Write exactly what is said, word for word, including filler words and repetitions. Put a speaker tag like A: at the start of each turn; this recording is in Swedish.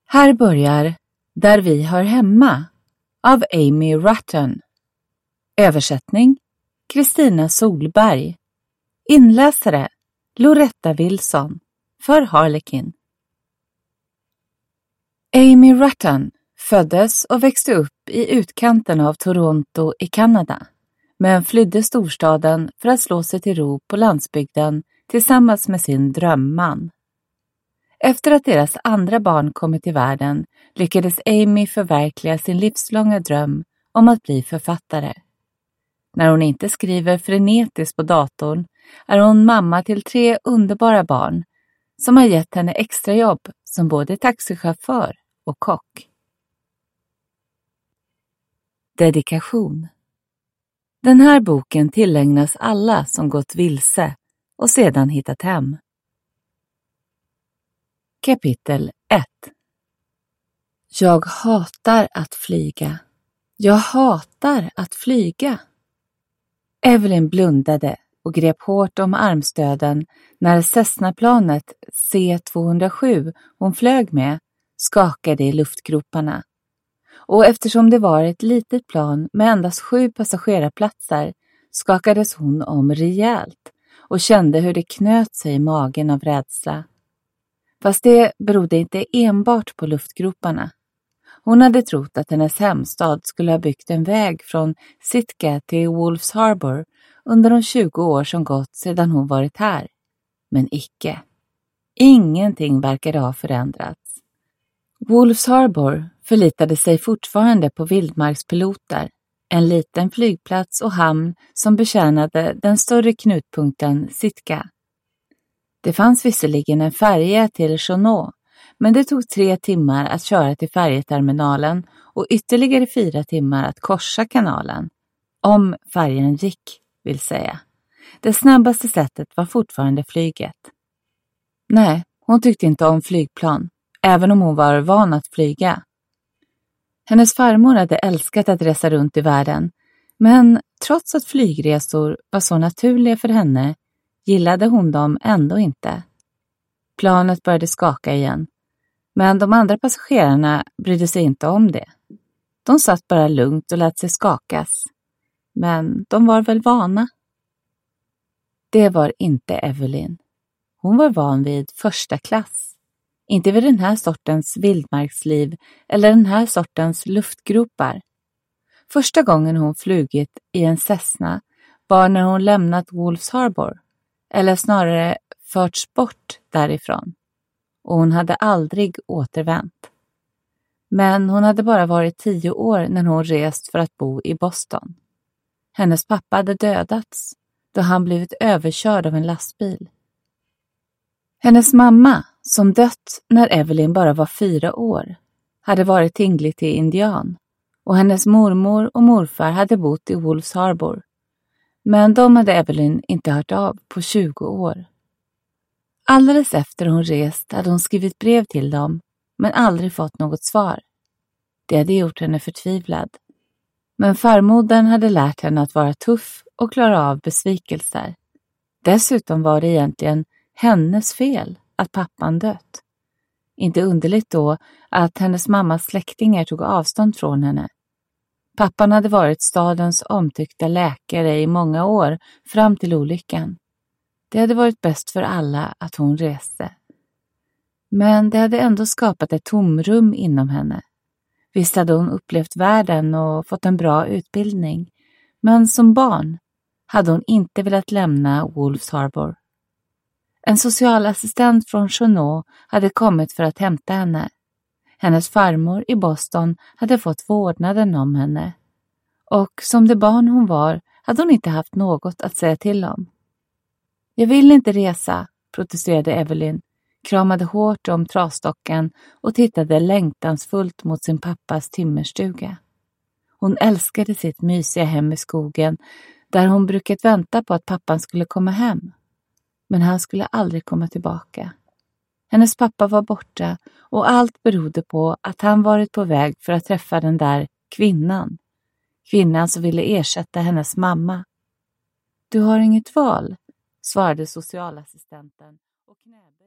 A: Här börjar Där vi hör hemma av Amy Rutton. Översättning Kristina Solberg. Inläsare Loretta Wilson för Harlequin. Amy Rutton föddes och växte upp i utkanten av Toronto i Kanada, men flydde storstaden för att slå sig till ro på landsbygden tillsammans med sin drömman. Efter att deras andra barn kommit till världen lyckades Amy förverkliga sin livslånga dröm om att bli författare. När hon inte skriver frenetiskt på datorn är hon mamma till tre underbara barn som har gett henne extra jobb som både taxichaufför och kock. Dedikation. Den här boken tillägnas alla som gått vilse och sedan hittat hem. Kapitel ett. Jag hatar att flyga. Jag hatar att flyga. Evelyn blundade och grep hårt om armstöden när Cessna-planet C tvåhundrasju hon flög med skakade i luftgroparna. Och eftersom det var ett litet plan med endast sju passagerarplatser skakades hon om rejält och kände hur det knöt sig i magen av rädsla. Fast det berodde inte enbart på luftgroparna. Hon hade trott att hennes hemstad skulle ha byggt en väg från Sitka till Wolf's Harbor under de tjugo år som gått sedan hon varit här. Men icke. Ingenting verkade ha förändrats. Wolf's Harbor förlitade sig fortfarande på vildmarkspiloter, en liten flygplats och hamn som betjänade den större knutpunkten Sitka. Det fanns visserligen en färja till Chonot, men det tog tre timmar att köra till färjeterminalen och ytterligare fyra timmar att korsa kanalen. Om färjan gick, vill säga. Det snabbaste sättet var fortfarande flyget. Nej, hon tyckte inte om flygplan, även om hon var van att flyga. Hennes farmor hade älskat att resa runt i världen, men trots att flygresor var så naturliga för henne gillade hon dem ändå inte. Planet började skaka igen, men de andra passagerarna brydde sig inte om det. De satt bara lugnt och lät sig skakas. Men de var väl vana. Det var inte Evelyn. Hon var van vid första klass. Inte vid den här sortens vildmarksliv eller den här sortens luftgropar. Första gången hon flugit i en Cessna var när hon lämnat Wolf's Harbor. Eller snarare förts bort därifrån. Och hon hade aldrig återvänt. Men hon hade bara varit tio år när hon rest för att bo i Boston. Hennes pappa hade dödats då han blivit överkörd av en lastbil. Hennes mamma, som dött när Evelyn bara var fyra år, hade varit tinglig till indian. Och hennes mormor och morfar hade bott i Wolf's Harbor. Men de hade Evelyn inte hört av på tjugo år. Alldeles efter hon rest hade hon skrivit brev till dem, men aldrig fått något svar. Det hade gjort henne förtvivlad. Men farmodern hade lärt henne att vara tuff och klara av besvikelser. Dessutom var det egentligen hennes fel att pappan dött. Inte underligt då att hennes mammas släktingar tog avstånd från henne. Pappan hade varit stadens omtyckta läkare i många år fram till olyckan. Det hade varit bäst för alla att hon reste. Men det hade ändå skapat ett tomrum inom henne. Visst hade hon upplevt världen och fått en bra utbildning. Men som barn hade hon inte velat lämna Wolf's Harbor. En socialassistent från Chonot hade kommit för att hämta henne. Hennes farmor i Boston hade fått vårdnaden om henne. Och som det barn hon var hade hon inte haft något att säga till om. Jag vill inte resa, protesterade Evelyn, kramade hårt om trasstocken och tittade längtansfullt mot sin pappas timmerstuga. Hon älskade sitt mysiga hem i skogen där hon brukat vänta på att pappan skulle komma hem. Men han skulle aldrig komma tillbaka. Hennes pappa var borta och allt berodde på att han varit på väg för att träffa den där kvinnan. Kvinnan som ville ersätta hennes mamma. Du har inget val, svarade socialassistenten och knäböjde.